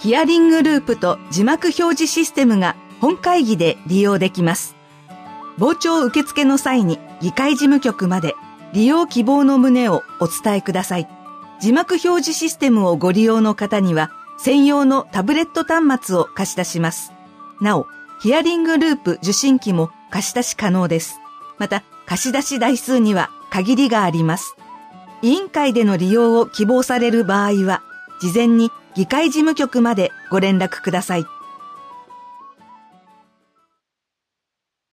ヒアリングループと字幕表示システムが本会議で利用できます。傍聴受付の際に議会事務局まで利用希望の旨をお伝えください。字幕表示システムをご利用の方には専用のタブレット端末を貸し出します。なお、ヒアリングループ受信機も貸し出し可能です。また、貸し出し台数には限りがあります。委員会での利用を希望される場合は、事前に議会事務局までご連絡ください。